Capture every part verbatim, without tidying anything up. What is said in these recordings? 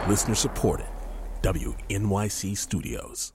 Listener supported. W N Y C Studios.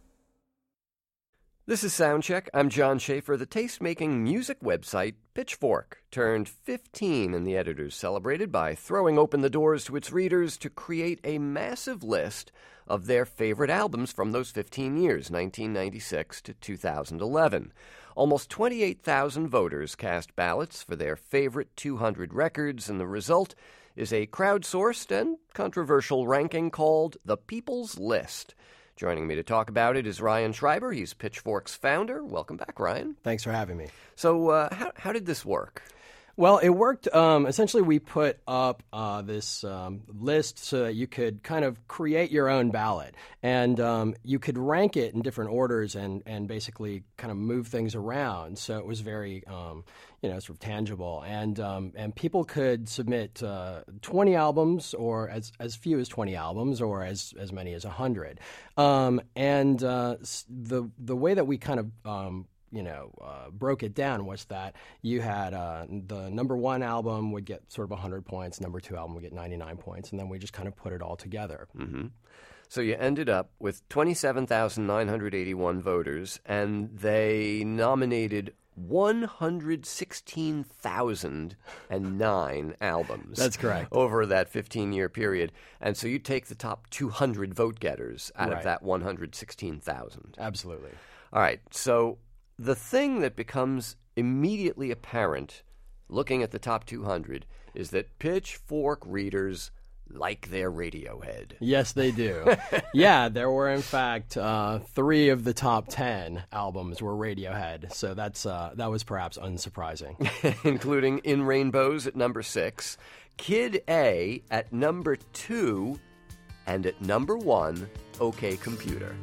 This is Soundcheck. I'm John Schaefer. The taste-making music website Pitchfork turned fifteen, and the editors celebrated by throwing open the doors to its readers to create a massive list of their favorite albums from those fifteen years, nineteen ninety-six to two thousand eleven. Almost twenty-eight thousand voters cast ballots for their favorite two hundred records, and the result is a crowdsourced and controversial ranking called the People's List. Joining me to talk about it is Ryan Schreiber. He's Pitchfork's founder. Welcome back, Ryan. Thanks for having me. So uh, how, how did this work? Well, it worked. Um, essentially, we put up uh, this um, list so that you could kind of create your own ballot. And um, you could rank it in different orders and, and basically kind of move things around. So it was very, um, you know, sort of tangible. And um, and people could submit uh, twenty albums or as, as few as twenty albums or as, as many as one hundred. Um, and uh, the, the way that we kind of um, you know, uh, broke it down was that you had uh, the number one album would get sort of one hundred points, number two album would get ninety-nine points, and then we just kind of put it all together. Mm-hmm. So you ended up with twenty-seven thousand nine hundred eighty-one voters, and they nominated one hundred sixteen thousand nine albums. That's correct. Over that fifteen-year period. And so you take the top two hundred vote getters out Right. of that one hundred sixteen thousand. Absolutely. All right, so the thing that becomes immediately apparent looking at the top two hundred is that Pitchfork readers like their Radiohead. Yes, they do. Yeah, there were, in fact, uh, three of the top ten albums were Radiohead, so that's uh, that was perhaps unsurprising. Including In Rainbows at number six, Kid A at number two, and at number one, OK Computer.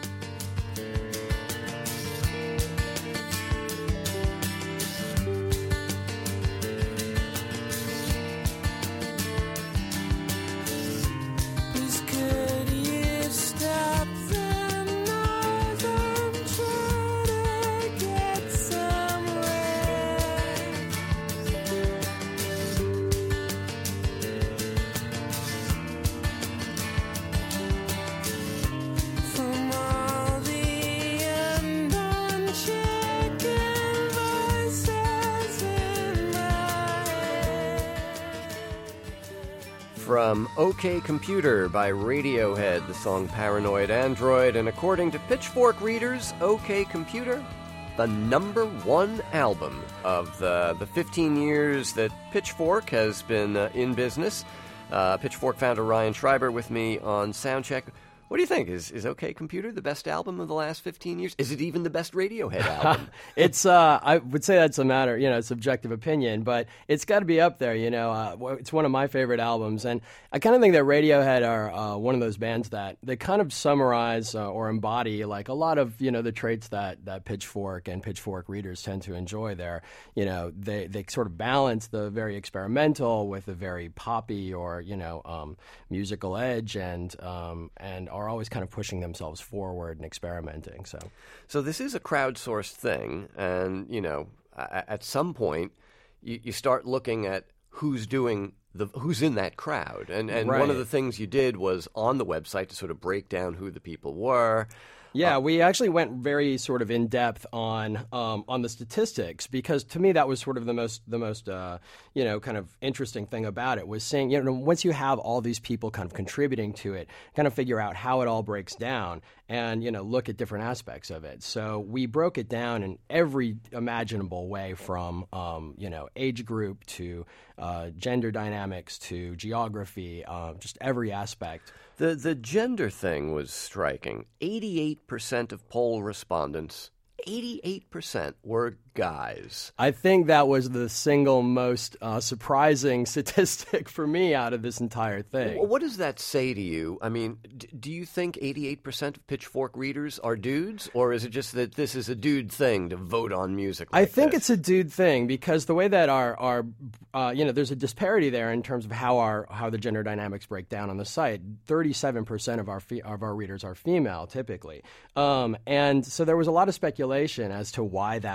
From OK Computer by Radiohead, the song Paranoid Android, and according to Pitchfork readers, OK Computer, the number one album of the, the fifteen years that Pitchfork has been uh, in business. Uh, Pitchfork founder Ryan Schreiber with me on Soundcheck. What do you think? Is is OK Computer the best album of the last fifteen years? Is it even the best Radiohead album? It's, uh, I would say that's a matter, you know, subjective opinion, but it's got to be up there, you know. Uh, it's one of my favorite albums, and I kind of think that Radiohead are uh, one of those bands that they kind of summarize uh, or embody, like, a lot of, you know, the traits that, that Pitchfork and Pitchfork readers tend to enjoy there. You know, they, they sort of balance the very experimental with a very poppy or, you know, um, musical edge, and um, and are always kind of pushing themselves forward and experimenting. So, so this is a crowdsourced thing, and you know, at some point, you, you start looking at who's doing the who's in that crowd, and and Right. one of the things you did was on the website to sort of break down who the people were. Yeah, we actually went very sort of in depth on um, on the statistics, because to me that was sort of the most the most uh, you know kind of interesting thing about it, was seeing, you know, once you have all these people kind of contributing to it, kind of figure out how it all breaks down and, you know, look at different aspects of it. So we broke it down in every imaginable way, from um, you know age group to uh, gender dynamics to geography, uh, just every aspect. The the gender thing was striking. eighty-eight percent of poll respondents, eighty-eight percent were guys. I think that was the single most uh, surprising statistic for me out of this entire thing. What does that say to you? I mean, d- do you think eighty-eight percent of Pitchfork readers are dudes, or is it just that this is a dude thing to vote on music like I think this? it's a dude thing, because the way that our, our uh, you know, there's a disparity there in terms of how our how the gender dynamics break down on the site. thirty-seven percent of our fe- of our readers are female, typically, um, and so there was a lot of speculation as to why that might be.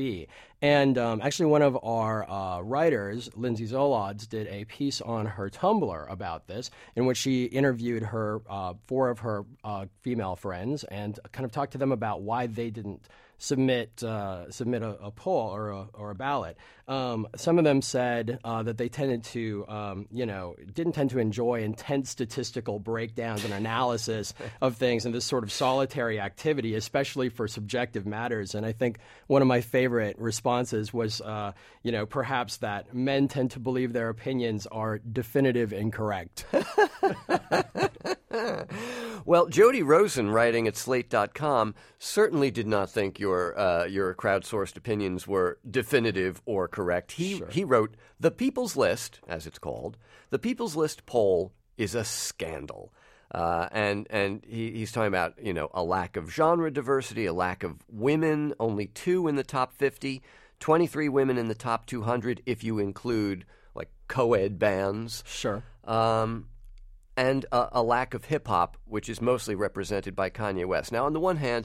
be. And um, actually, one of our uh, writers, Lindsay Zolodz, did a piece on her Tumblr about this, in which she interviewed her uh, four of her uh, female friends and kind of talked to them about why they didn't submit uh, submit a, a poll or a, or a ballot. Um, some of them said uh, that they tended to, um, you know, didn't tend to enjoy intense statistical breakdowns and analysis of things and this sort of solitary activity, especially for subjective matters. And I think one of my favorite responses was, uh, you know, perhaps that men tend to believe their opinions are definitive and correct. Well, Jody Rosen, writing at Slate dot com, certainly did not think your uh, your crowdsourced opinions were definitive or correct. He Sure. he wrote, "The People's List, as it's called, the People's List poll is a scandal." Uh, and and he, he's talking about, you know, a lack of genre diversity, a lack of women, only two in the top fifty, twenty-three women in the top two hundred if you include, like, co-ed bands. Sure. Um, and a, a lack of hip-hop, which is mostly represented by Kanye West. Now, on the one hand,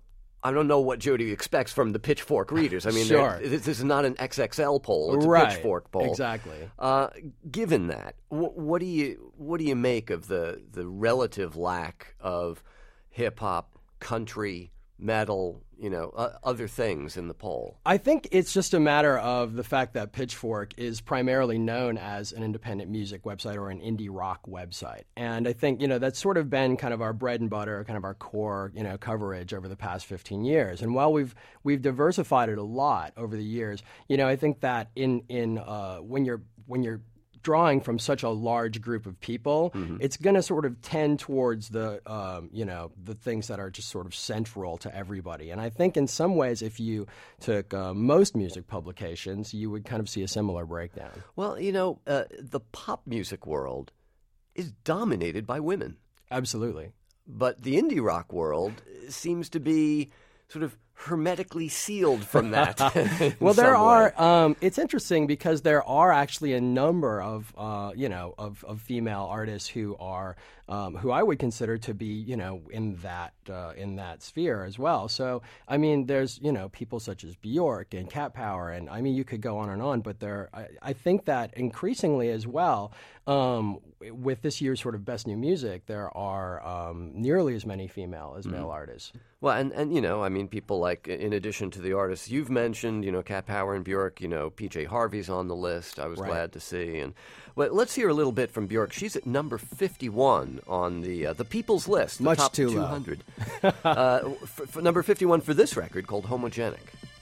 I don't know what Jody expects from the Pitchfork readers. I mean, Sure. this is not an X X L poll; it's Right. a Pitchfork poll. Exactly. Uh, given that, wh- what do you what do you make of the the relative lack of hip hop, country, metal, you know, uh, other things in the poll? I think it's just a matter of the fact that Pitchfork is primarily known as an independent music website or an indie rock website. And I think, you know, that's sort of been kind of our bread and butter, kind of our core, you know, coverage over the past fifteen years. And while we've we've diversified it a lot over the years, you know, I think that in in uh, when you're when you're drawing from such a large group of people, mm-hmm. it's going to sort of tend towards the, um, you know, the things that are just sort of central to everybody. And I think in some ways, if you took uh, most music publications, you would kind of see a similar breakdown. Well, you know, uh, the pop music world is dominated by women. Absolutely. But the indie rock world seems to be sort of hermetically sealed from that. Well, there are. Way. Um, it's interesting because there are actually a number of, uh, you know, of, of female artists who are, um, who I would consider to be, you know, in that uh, in that sphere as well. So, I mean, there's, you know, people such as Bjork and Cat Power, and I mean, you could go on and on. But there, I, I think that increasingly as well, um, with this year's sort of Best New Music, there are um, nearly as many female as male mm. artists. Well, and, and, you know, I mean, people like, in addition to the artists you've mentioned, you know, Cat Power and Bjork, you know, P J Harvey's on the list. I was right. glad to see. And well, let's hear a little bit from Bjork. She's at number fifty-one on the uh, the People's List, the Much top too two hundred. uh, for, for number fifty-one for this record called Homogenic.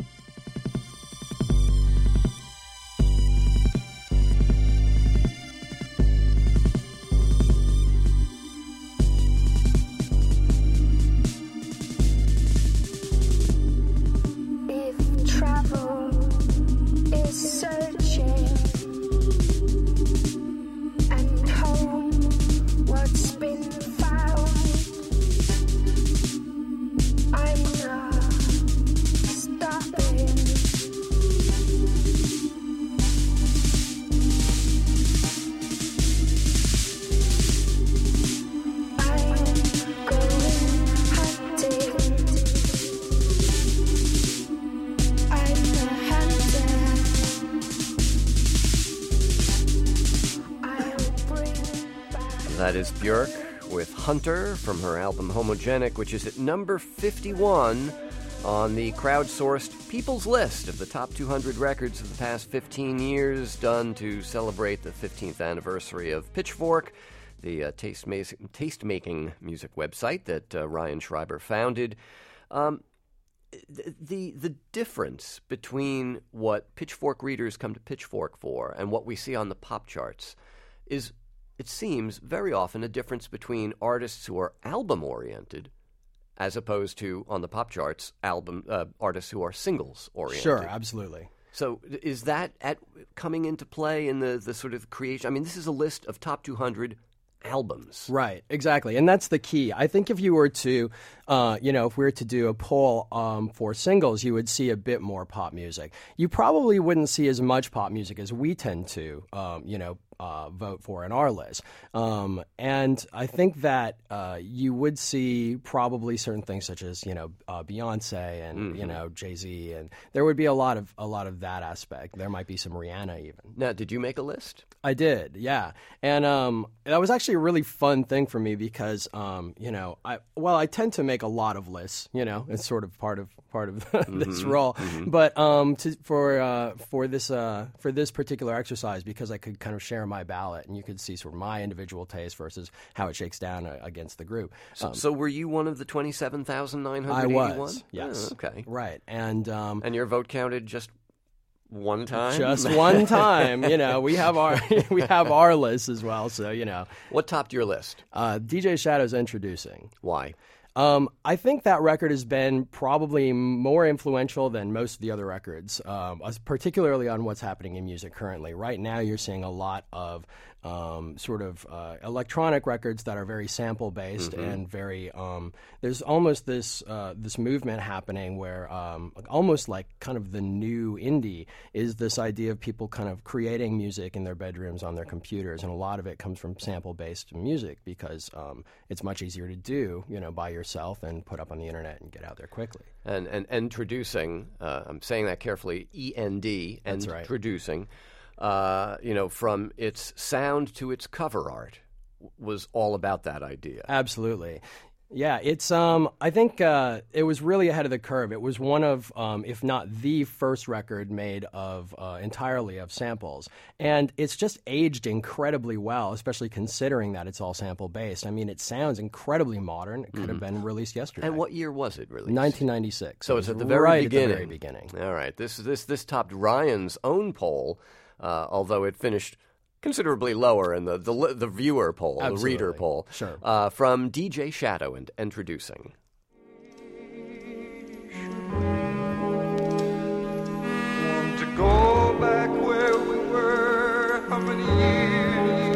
That is Bjork with Hunter from her album Homogenic, which is at number fifty-one on the crowdsourced People's List of the top two hundred records of the past fifteen years, done to celebrate the fifteenth anniversary of Pitchfork, the uh, taste-making, taste-making music website that uh, Ryan Schreiber founded. Um, the the difference between what Pitchfork readers come to Pitchfork for and what we see on the pop charts is, it seems, very often a difference between artists who are album-oriented as opposed to, on the pop charts, album uh, artists who are singles-oriented. Sure, absolutely. So is that at coming into play in the, the sort of creation? I mean, this is a list of top two hundred albums. Right, exactly. And that's the key. I think if you were to, uh, you know, if we were to do a poll um, for singles, you would see a bit more pop music. You probably wouldn't see as much pop music as we tend to, um, you know, uh, vote for in our list. Um, and I think that uh, you would see probably certain things such as, you know, uh, Beyonce and, mm-hmm. you know, Jay-Z, and there would be a lot of a lot of that aspect. There might be some Rihanna even. Now, did you make a list? I did, yeah. And um, that was actually a really fun thing for me because, um, you know, I well, I tend to make a lot of lists, you know, it's sort of part of part of this mm-hmm. role. Mm-hmm. But um, to, for uh, for this uh, for this particular exercise, because I could kind of share my ballot and you could see sort of my individual taste versus how it shakes down uh, against the group. So, Um, so were you one of the twenty-seven thousand nine hundred I eighty-one? was, yes. Oh, okay. Right. And um, And your vote counted just one time? just one time. You know, we have our we have our list as well. So, you know. What topped your list? Uh, D J Shadow's Introducing. Why? Um, I think that record has been probably more influential than most of the other records, um, particularly on what's happening in music currently. Right now, you're seeing a lot of um, sort of uh, electronic records that are very sample-based mm-hmm. and very. Um, there's almost this uh, this movement happening where um, almost like kind of the new indie is this idea of people kind of creating music in their bedrooms on their computers, and a lot of it comes from sample-based music because um, it's much easier to do, you know, by yourself and put up on the internet and get out there quickly. And and introducing, uh, I'm saying that carefully, E N D, and That's right. introducing, uh, you know, from its sound to its cover art was all about that idea. Absolutely. Yeah, it's. Um, I think uh, it was really ahead of the curve. It was one of, um, if not the first record made of uh, entirely of samples, and it's just aged incredibly well, especially considering that it's all sample based. I mean, it sounds incredibly modern. It could mm-hmm. have been released yesterday. And what year was it released? nineteen ninety-six. So it it's at the very right beginning. At the very beginning. All right. This this this topped Ryan's own poll, uh, although it finished considerably lower in the the, the viewer poll, Absolutely. the reader poll. Sure. Uh, from D J Shadow and Introducing. Want to go back where we were, how many years?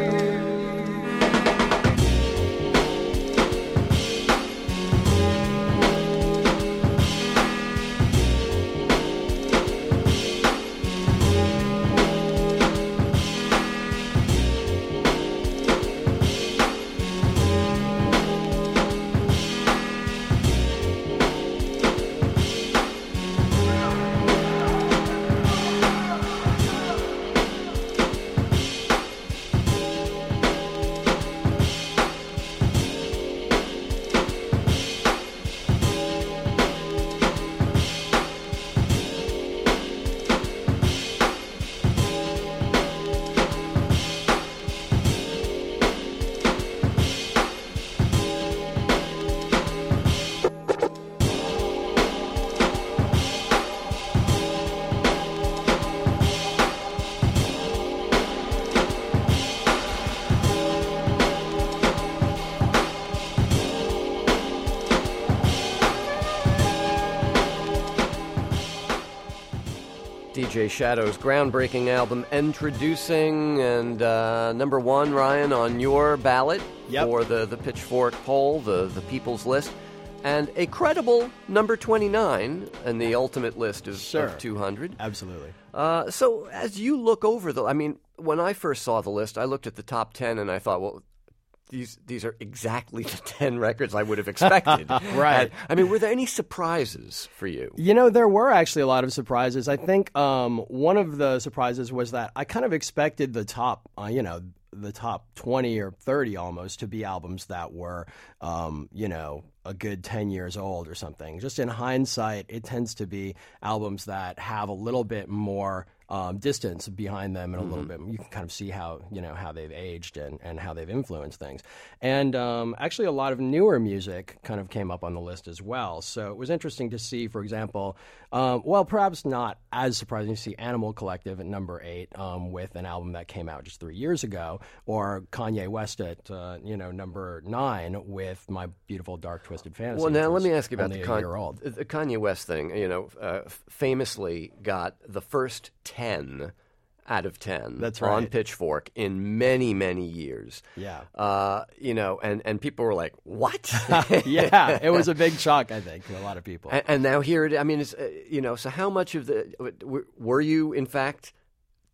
D J Shadow's groundbreaking album, Introducing, and uh, number one, Ryan, on your ballot yep. for the, the Pitchfork poll, the, the People's List, and a credible number twenty-nine in the ultimate list of, sure. of two hundred. Absolutely. Uh, so as you look over the, I mean, when I first saw the list, I looked at the top ten and I thought, well, These these are exactly the ten records I would have expected. Right. And, I mean, were there any surprises for you? You know, there were actually a lot of surprises. I think um, one of the surprises was that I kind of expected the top, uh, you know, the top twenty or thirty almost to be albums that were, um, you know, a good ten years old or something. Just in hindsight, it tends to be albums that have a little bit more Um, distance behind them and a mm-hmm. little bit. You can kind of see how, you know, how they've aged and, and how they've influenced things. And um, actually a lot of newer music kind of came up on the list as well. So it was interesting to see, for example, um, well, perhaps not as surprising to see Animal Collective at number eight um, with an album that came out just three years ago, or Kanye West at, uh, you know, number nine with My Beautiful Dark Twisted Fantasy. Well, now let me ask you about the, the, Con- Con- the Kanye West thing. You know, uh, famously got the first ten out of ten That's on right. Pitchfork in many, many years. Yeah. Uh, you know, and, and people were like, what? Yeah, it was a big shock, I think, to a lot of people. And, and now here it I mean, it's, uh, you know, so how much of the, were, were you, in fact,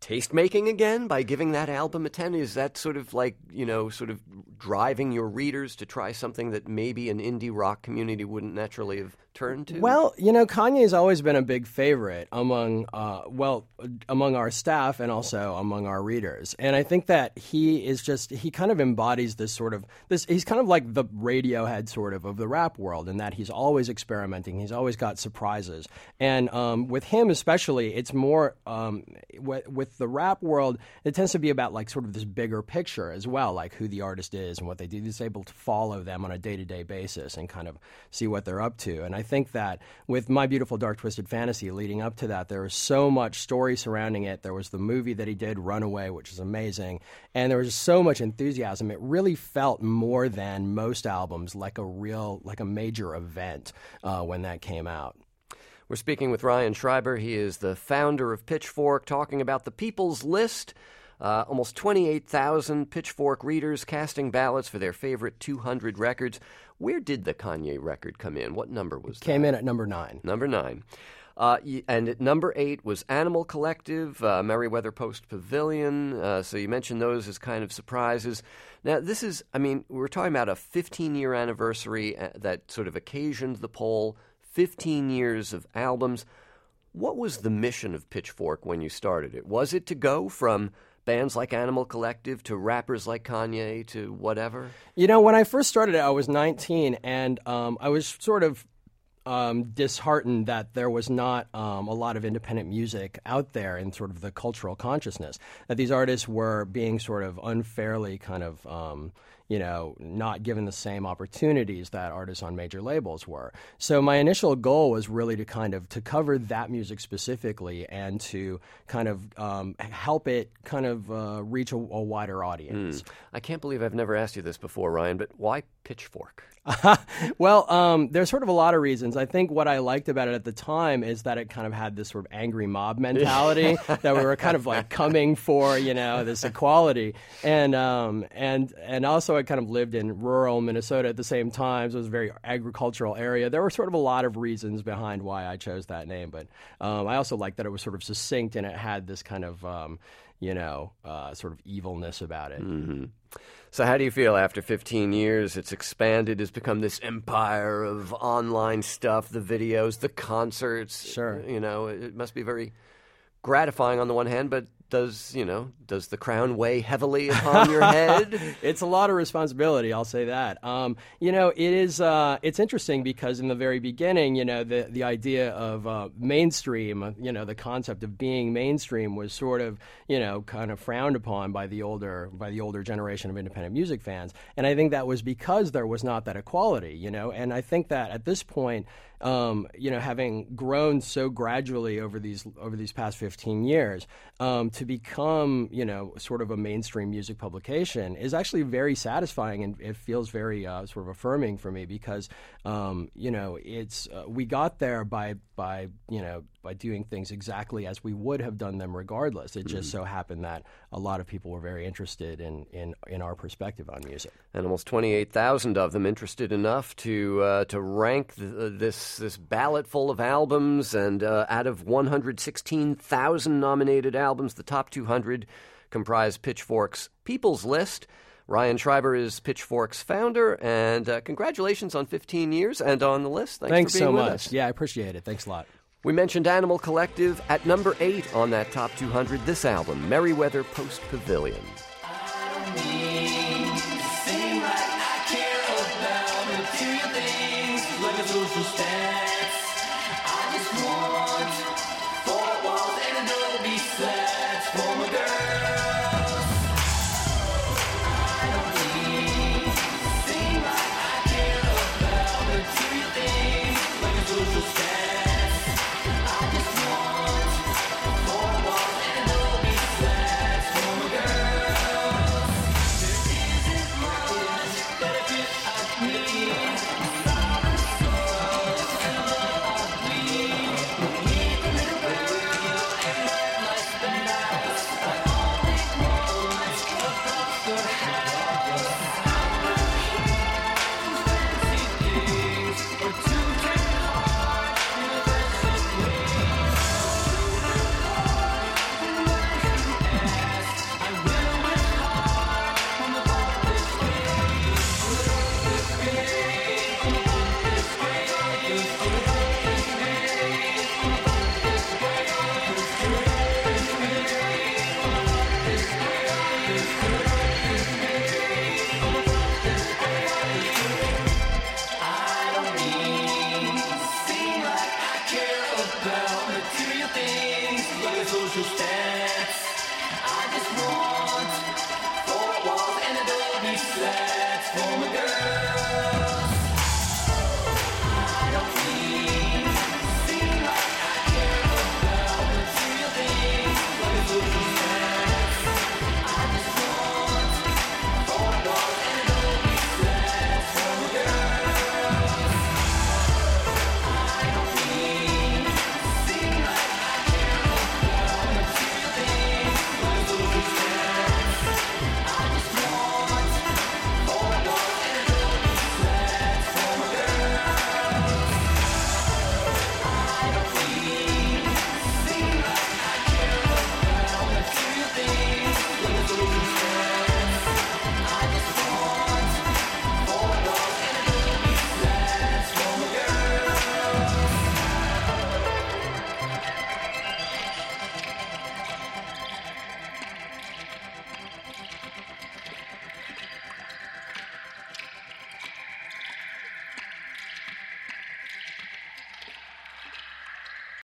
taste-making again by giving that album a ten? Is that sort of like, you know, sort of driving your readers to try something that maybe an indie rock community wouldn't naturally have turned to? Well, you know, Kanye's always been a big favorite among, uh, well, among our staff and also among our readers. And I think that he is just, he kind of embodies this sort of, this. he's kind of like the Radiohead sort of of the rap world, in that he's always experimenting. He's always got surprises. And um, with him especially, it's more, um, w- with the rap world, it tends to be about like sort of this bigger picture as well, like who the artist is and what they do. He's able to follow them on a day-to-day basis and kind of see what they're up to. And I think that with My Beautiful Dark Twisted Fantasy leading up to that, there was so much story surrounding it. There was the movie that he did, Runaway, which is amazing. And there was so much enthusiasm. It really felt more than most albums like a real, like a major event uh, when that came out. We're speaking with Ryan Schreiber. He is the founder of Pitchfork, talking about the People's List. Uh, almost twenty-eight thousand Pitchfork readers casting ballots for their favorite two hundred records. Where did the Kanye record come in? What number was that? Came in at number nine. Number nine. Uh, and at number eight was Animal Collective, uh, Merriweather Post Pavilion. Uh, so you mentioned those as kind of surprises. Now, this is, I mean, we're talking about a fifteen-year anniversary that sort of occasioned the poll, fifteen years of albums. What was the mission of Pitchfork when you started it? Was it to go from bands like Animal Collective to rappers like Kanye to whatever? You know, when I first started it, I was nineteen, and um, I was sort of um, disheartened that there was not um, a lot of independent music out there in sort of the cultural consciousness, that these artists were being sort of unfairly kind of, um, you know, not given the same opportunities that artists on major labels were. So my initial goal was really to kind of to cover that music specifically and to kind of um, help it kind of uh, reach a, a wider audience. Mm. I can't believe I've never asked you this before, Ryan, but why Pitchfork? Well, um, there's sort of a lot of reasons. I think what I liked about it at the time is that it kind of had this sort of angry mob mentality that we were kind of like coming for, you know, this equality. And um, and and also I kind of lived in rural Minnesota at the same time, so it was a very agricultural area. There were sort of a lot of reasons behind why I chose that name, but um, I also liked that it was sort of succinct and it had this kind of, um, you know, uh, sort of evilness about it. Mm-hmm. So how do you feel after fifteen years? It's expanded, it's become this empire of online stuff, the videos, the concerts. Sure. You know, it must be very gratifying on the one hand, but does, you know, does the crown weigh heavily upon your head? It's a lot of responsibility, I'll say that. Um, you know, it is, uh, it's interesting because in the very beginning, you know, the, the idea of uh, mainstream, you know, the concept of being mainstream was sort of, you know, kind of frowned upon by the older, by the older generation of independent music fans. And I think that was because there was not that equality, you know, and I think that at this point, Um, you know, having grown so gradually over these over these past fifteen years, um, to become, you know, sort of a mainstream music publication is actually very satisfying, and it feels very uh, sort of affirming for me because, um, you know, it's uh, we got there by by you know by doing things exactly as we would have done them regardless. It just so happened that a lot of people were very interested in in, in our perspective on music, and almost twenty-eight thousand of them interested enough to uh, to rank th- this. this ballot full of albums, and uh, out of one hundred sixteen thousand nominated albums, the top two hundred comprise Pitchfork's People's List. Ryan Schreiber is Pitchfork's founder, and uh, congratulations on fifteen years and on the list. Thanks, Thanks for being so with much. us. Yeah, I appreciate it. Thanks a lot. We mentioned Animal Collective at number eight on that top two hundred, this album, Merriweather Post Pavilion.